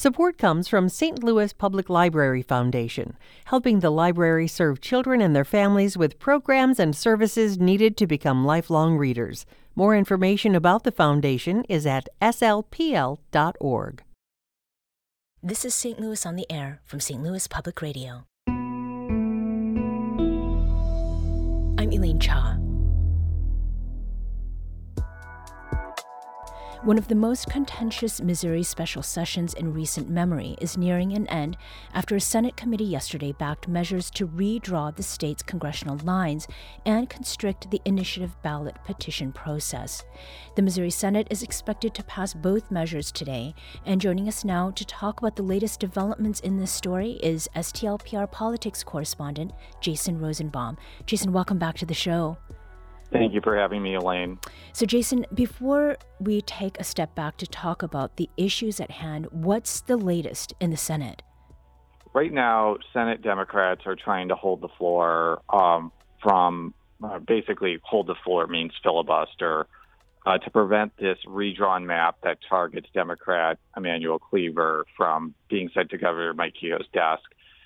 Support comes from St. Louis Public Library Foundation, helping the library serve children and their families with programs and services needed to become lifelong readers. More information about the foundation is at slpl.org. This is St. Louis on the Air from St. Louis Public Radio. I'm Elaine Cha. One of the most contentious Missouri special sessions in recent memory is nearing an end after a Senate committee yesterday backed measures to redraw the state's congressional lines and constrict the initiative ballot petition process. The Missouri Senate is expected to pass both measures today, and joining us now to talk about the latest developments in this story is STLPR politics correspondent Jason Rosenbaum. Jason, welcome back to the show. Thank you for having me, Elaine. So, Jason, before we take a step back to talk about the issues at hand, what's the latest in the Senate? Right now, Senate Democrats are trying to hold the floor basically hold the floor means filibuster, to prevent this redrawn map that targets Democrat Emanuel Cleaver from being sent to Governor Mike Kehoe's desk.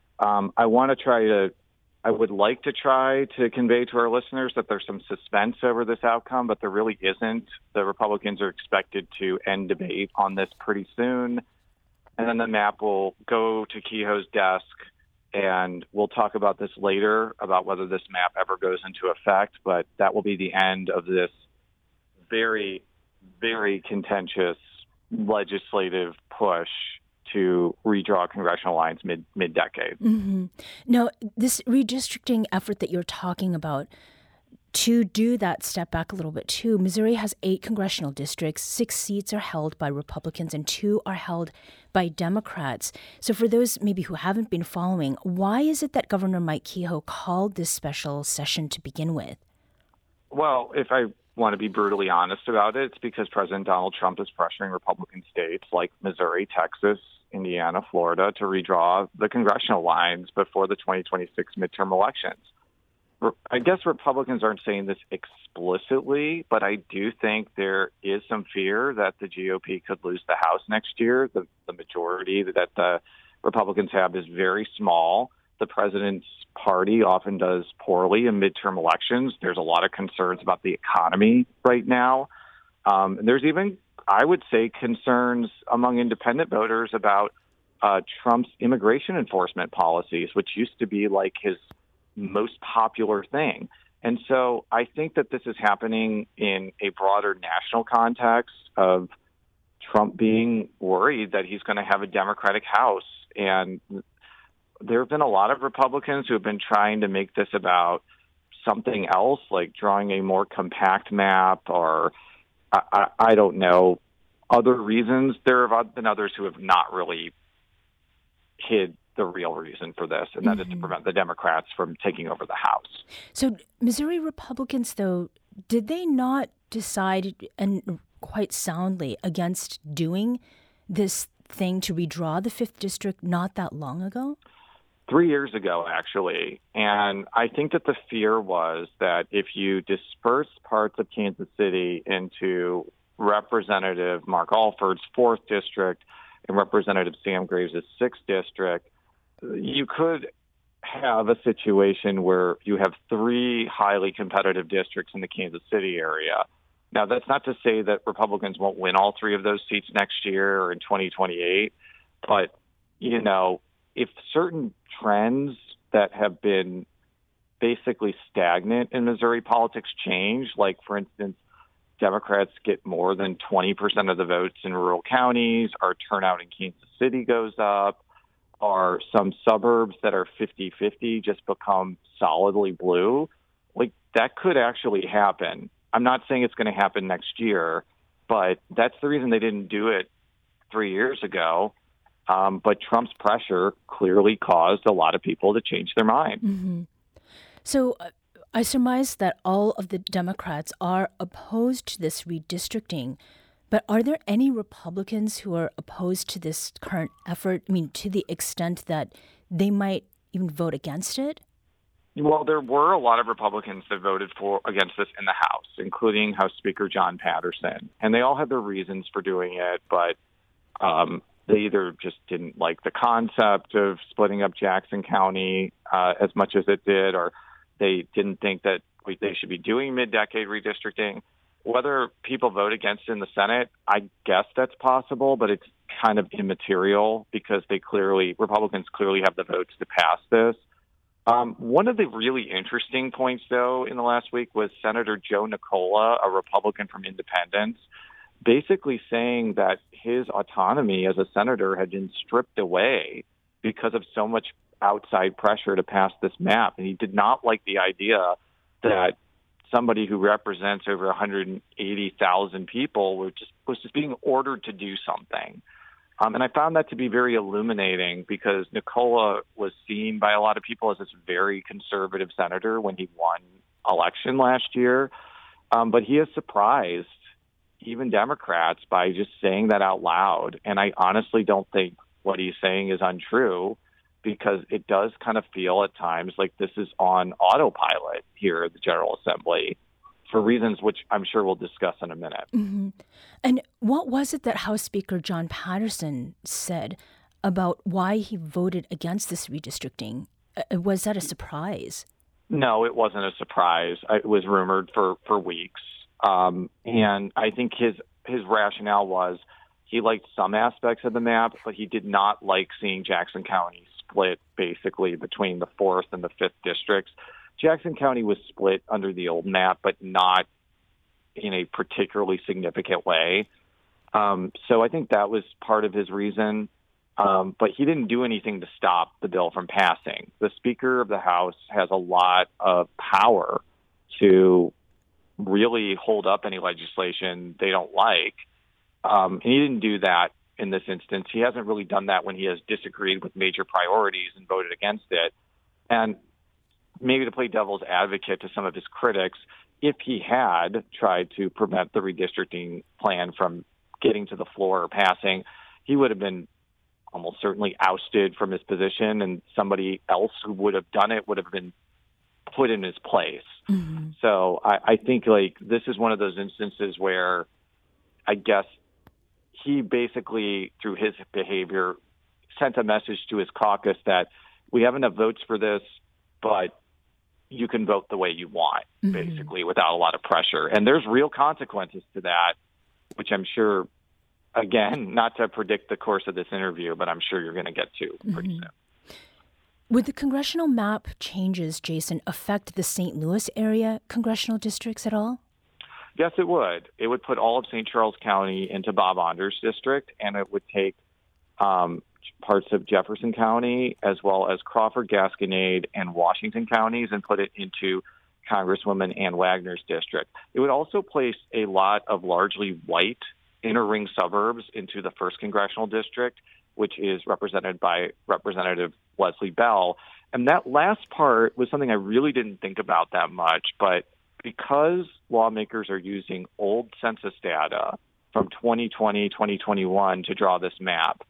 I would like to try to convey to our listeners that there's some suspense over this outcome, but there really isn't. The Republicans are expected to end debate on this pretty soon, and then the map will go to Kehoe's desk, and we'll talk about this later, about whether this map ever goes into effect, but that will be the end of this very, very contentious legislative push to redraw congressional lines mid-decade. Mm-hmm. Now, this redistricting effort that you're talking about, to do that step back a little bit too, Missouri has 8 congressional districts, 6 seats are held by Republicans and 2 are held by Democrats. So for those maybe who haven't been following, why is it that Governor Mike Kehoe called this special session to begin with? Well, if I want to be brutally honest about it, it's because President Donald Trump is pressuring Republican states like Missouri, Texas, Indiana, Florida to redraw the congressional lines before the 2026 midterm elections. I guess Republicans aren't saying this explicitly, but I do think there is some fear that the GOP could lose the House next year. The majority that the Republicans have is very small. The president's party often does poorly in midterm elections. There's a lot of concerns about the economy right now. There's even, I would say, concerns among independent voters about Trump's immigration enforcement policies, which used to be like his most popular thing. And so I think that this is happening in a broader national context of Trump being worried that he's going to have a Democratic House. And there have been a lot of Republicans who have been trying to make this about something else, like drawing a more compact map or I don't know, other reasons. There have been others who have not really hid the real reason for this, and that is to prevent the Democrats from taking over the House. So Missouri Republicans, though, did they not decide, and quite soundly, against doing this thing to redraw the 5th District not that long ago? 3 years ago, actually. And I think that the fear was that if you disperse parts of Kansas City into Representative Mark Alford's 4th District and Representative Sam Graves' 6th District, you could have a situation where you have 3 highly competitive districts in the Kansas City area. Now, that's not to say that Republicans won't win all 3 of those seats next year or in 2028, but, you know, if certain trends that have been basically stagnant in Missouri politics change, like, for instance, Democrats get more than 20% of the votes in rural counties, our turnout in Kansas City goes up, or some suburbs that are 50-50 just become solidly blue, like, that could actually happen. I'm not saying it's going to happen next year, but that's the reason they didn't do it 3 years ago. But Trump's pressure clearly caused a lot of people to change their mind. Mm-hmm. So I surmise that all of the Democrats are opposed to this redistricting, but are there any Republicans who are opposed to this current effort? I mean, to the extent that they might even vote against it? Well, there were a lot of Republicans that voted against this in the House, including House Speaker John Patterson. And they all had their reasons for doing it, but They either just didn't like the concept of splitting up Jackson County as much as it did, or they didn't think that they should be doing mid-decade redistricting. Whether people vote against it in the Senate, I guess that's possible, but it's kind of immaterial because Republicans clearly have the votes to pass this. One of the really interesting points, though, in the last week was Senator Joe Nicola, a Republican from Independence, basically saying that his autonomy as a senator had been stripped away because of so much outside pressure to pass this map. And he did not like the idea that somebody who represents over 180,000 people was just being ordered to do something. And I found that to be very illuminating because Nicola was seen by a lot of people as this very conservative senator when he won election last year. But he has surprised even Democrats by just saying that out loud. And I honestly don't think what he's saying is untrue, because it does kind of feel at times like this is on autopilot here at the General Assembly for reasons which I'm sure we'll discuss in a minute. Mm-hmm. And what was it that House Speaker John Patterson said about why he voted against this redistricting? Was that a surprise? No, it wasn't a surprise. It was rumored for weeks. And I think his rationale was he liked some aspects of the map, but he did not like seeing Jackson County split basically between the 4th and the 5th districts. Jackson County was split under the old map, but not in a particularly significant way. So I think that was part of his reason. But he didn't do anything to stop the bill from passing. The Speaker of the House has a lot of power to really hold up any legislation they don't like. And he didn't do that in this instance. He hasn't really done that when he has disagreed with major priorities and voted against it. And maybe to play devil's advocate to some of his critics, if he had tried to prevent the redistricting plan from getting to the floor or passing, he would have been almost certainly ousted from his position, and somebody else who would have done it would have been put in his place. Mm-hmm. So I think like this is one of those instances where I guess he basically, through his behavior, sent a message to his caucus that we have enough votes for this, but you can vote the way you want, mm-hmm. basically, without a lot of pressure. And there's real consequences to that, which I'm sure, again, not to predict the course of this interview, but I'm sure you're going to get to pretty mm-hmm. soon. Would the congressional map changes, Jason, affect the St. Louis area congressional districts at all? Yes, it would. It would put all of St. Charles County into Bob Anders' district, and it would take parts of Jefferson County as well as Crawford, Gasconade, and Washington counties and put it into Congresswoman Ann Wagner's district. It would also place a lot of largely white inner ring suburbs into the 1st Congressional District, which is represented by Representative Leslie Bell. And that last part was something I really didn't think about that much, but because lawmakers are using old census data from 2020, 2021 to draw this map,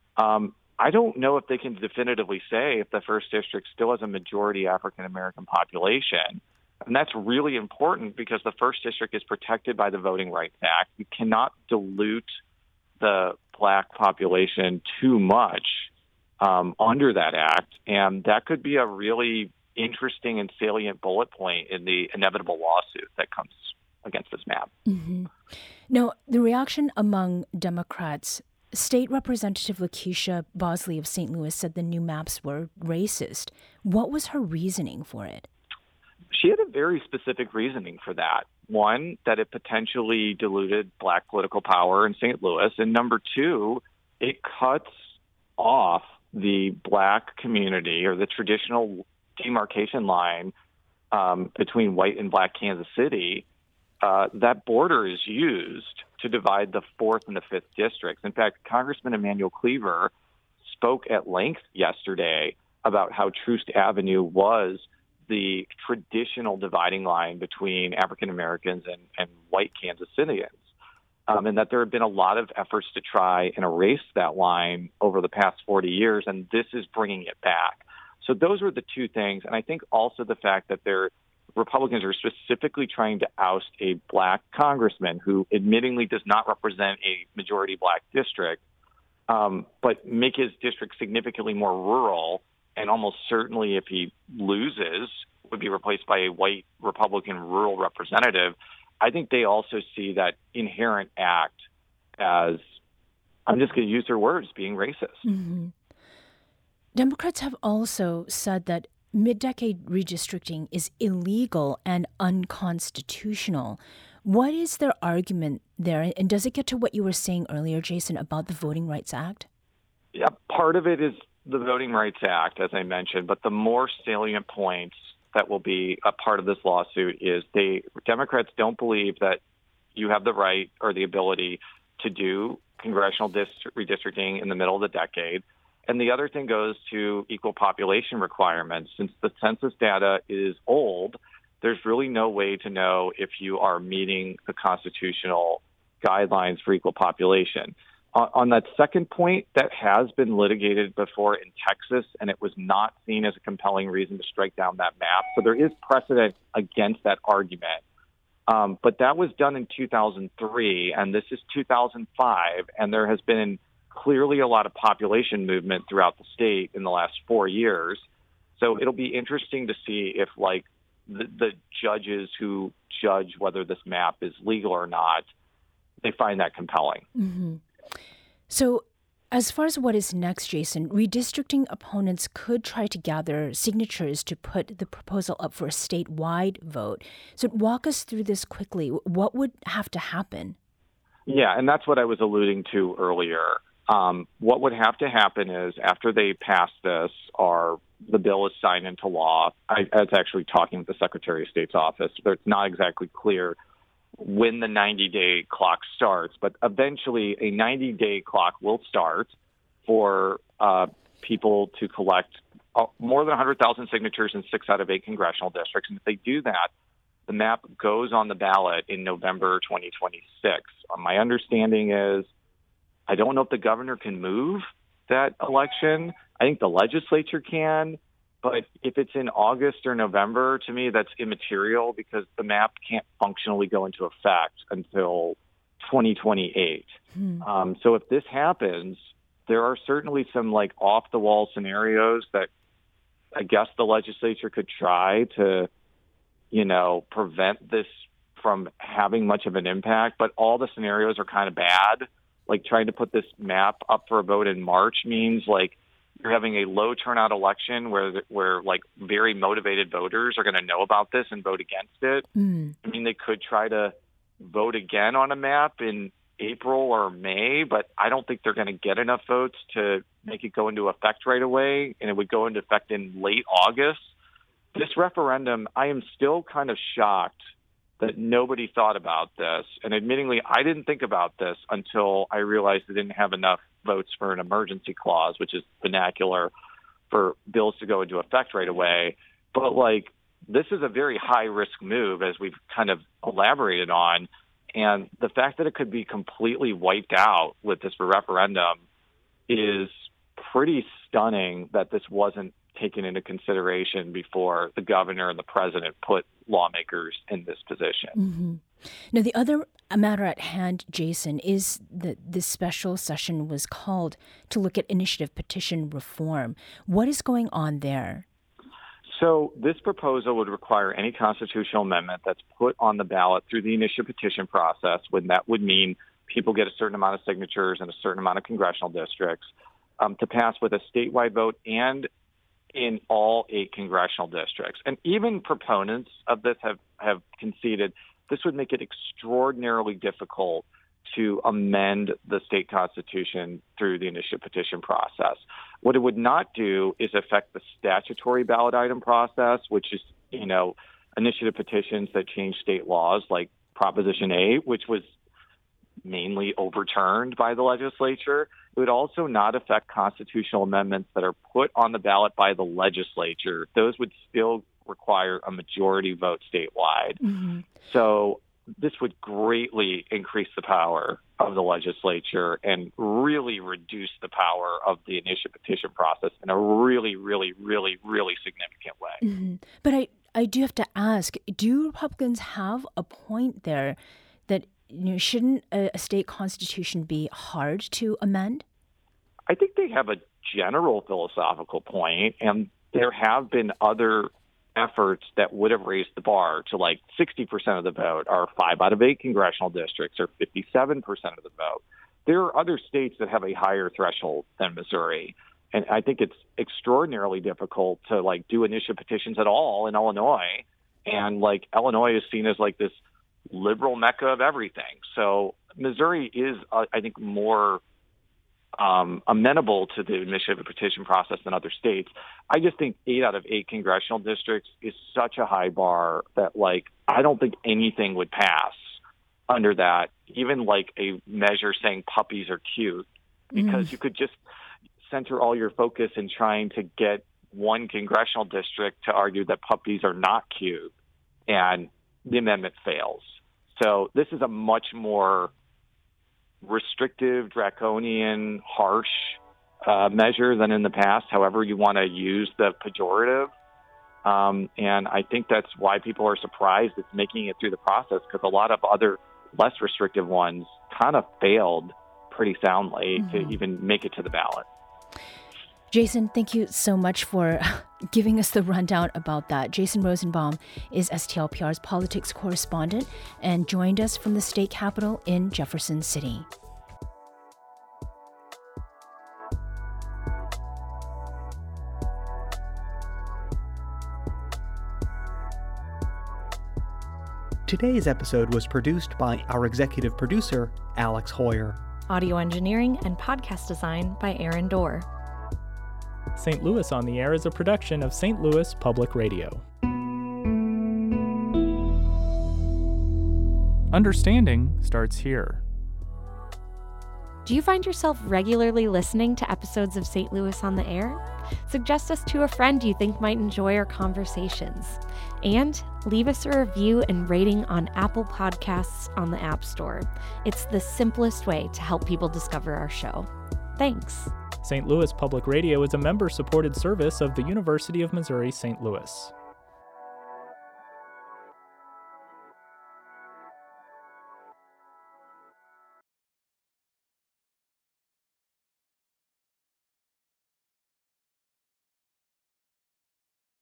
I don't know if they can definitively say if the 1st District still has a majority African-American population. And that's really important because the 1st District is protected by the Voting Rights Act. You cannot dilute the black population too much under that act. And that could be a really interesting and salient bullet point in the inevitable lawsuit that comes against this map. Mm-hmm. Now, the reaction among Democrats, State Representative Lakeisha Bosley of St. Louis said the new maps were racist. What was her reasoning for it? She had a very specific reasoning for that. One, that it potentially diluted black political power in St. Louis. And number two, it cuts off the black community or the traditional demarcation line between white and black Kansas City. That border is used to divide the 4th and the 5th districts. In fact, Congressman Emanuel Cleaver spoke at length yesterday about how Troost Avenue was the traditional dividing line between African Americans and white Kansas Cityans, and that there have been a lot of efforts to try and erase that line over the past 40 years, and this is bringing it back. So those were the two things, and I think also the fact that Republicans are specifically trying to oust a black congressman who admittingly does not represent a majority black district. but make his district significantly more rural, and almost certainly if he loses, would be replaced by a white Republican rural representative. I think they also see that inherent act as, I'm just going to use their words, being racist. Mm-hmm. Democrats have also said that mid-decade redistricting is illegal and unconstitutional. What is their argument there? And does it get to what you were saying earlier, Jason, about the Voting Rights Act? Yeah, part of it is the Voting Rights Act, as I mentioned, but the more salient points that will be a part of this lawsuit is Democrats don't believe that you have the right or the ability to do congressional redistricting in the middle of the decade. And the other thing goes to equal population requirements. Since the census data is old, there's really no way to know if you are meeting the constitutional guidelines for equal population. On that second point, that has been litigated before in Texas, and it was not seen as a compelling reason to strike down that map. So there is precedent against that argument. But that was done in 2003, and this is 2005, and there has been clearly a lot of population movement throughout the state in the last 4 years. So it'll be interesting to see if, like, the judges who judge whether this map is legal or not, they find that compelling. Mm-hmm. So as far as what is next, Jason, redistricting opponents could try to gather signatures to put the proposal up for a statewide vote. So walk us through this quickly. What would have to happen? Yeah, and that's what I was alluding to earlier. What would have to happen is after they pass this, the bill is signed into law. I was actually talking with the Secretary of State's office. It's not exactly clear when the 90-day clock starts, but eventually a 90-day clock will start for people to collect more than 100,000 signatures in 6 out of 8 congressional districts. And if they do that, the map goes on the ballot in November 2026. My understanding is, I don't know if the governor can move that election. I think the legislature can. But if it's in August or November, to me, that's immaterial because the map can't functionally go into effect until 2028. So if this happens, there are certainly some like off-the-wall scenarios that I guess the legislature could try to, prevent this from having much of an impact. But all the scenarios are kind of bad. Like trying to put this map up for a vote in March means like you're having a low turnout election where like very motivated voters are going to know about this and vote against it. I mean, they could try to vote again on a map in April or May, but I don't think they're going to get enough votes to make it go into effect right away, and it would go into effect in late August. This referendum, I am still kind of shocked that nobody thought about this. And admittingly, I didn't think about this until I realized they didn't have enough votes for an emergency clause, which is vernacular for bills to go into effect right away. But this is a very high risk move, as we've kind of elaborated on. And the fact that it could be completely wiped out with this referendum is pretty stunning that this wasn't taken into consideration before the governor and the president put lawmakers in this position. Mm-hmm. Now, the other matter at hand, Jason, is that this special session was called to look at initiative petition reform. What is going on there? So this proposal would require any constitutional amendment that's put on the ballot through the initiative petition process, when that would mean people get a certain amount of signatures in a certain amount of congressional districts, to pass with a statewide vote and in all 8 congressional districts. And even proponents of this have conceded this would make it extraordinarily difficult to amend the state constitution through the initiative petition process. What it would not do is affect the statutory ballot item process, which is, initiative petitions that change state laws like Proposition 8, which was mainly overturned by the legislature. It would also not affect constitutional amendments that are put on the ballot by the legislature. Those would still require a majority vote statewide. Mm-hmm. So this would greatly increase the power of the legislature and really reduce the power of the initiative petition process in a really, really, really, really significant way. Mm-hmm. But I do have to ask, do Republicans have a point there that shouldn't a state constitution be hard to amend? I think they have a general philosophical point, and there have been other efforts that would have raised the bar to like 60% of the vote, or 5 out of 8 congressional districts, or 57% of the vote. There are other states that have a higher threshold than Missouri. And I think it's extraordinarily difficult to like do initiative petitions at all in Illinois. And like Illinois is seen as like this liberal mecca of everything. So Missouri is, I think, more amenable to the initiative petition process than other states. I just think 8 out of 8 congressional districts is such a high bar that like I don't think anything would pass under that, even like a measure saying puppies are cute, because you could just center all your focus in trying to get one congressional district to argue that puppies are not cute, and the amendment fails. So this is a much more restrictive, draconian, harsh measure than in the past, however you want to use the pejorative. And I think that's why people are surprised it's making it through the process, because a lot of other less restrictive ones kind of failed pretty soundly to even make it to the ballot. Jason, thank you so much for giving us the rundown about that. Jason Rosenbaum is STLPR's politics correspondent and joined us from the state capitol in Jefferson City. Today's episode was produced by our executive producer, Alex Hoyer. Audio engineering and podcast design by Aaron Dorr. St. Louis on the Air is a production of St. Louis Public Radio. Understanding starts here. Do you find yourself regularly listening to episodes of St. Louis on the Air? Suggest us to a friend you think might enjoy our conversations. And leave us a review and rating on Apple Podcasts on the App Store. It's the simplest way to help people discover our show. Thanks. St. Louis Public Radio is a member-supported service of the University of Missouri St. Louis.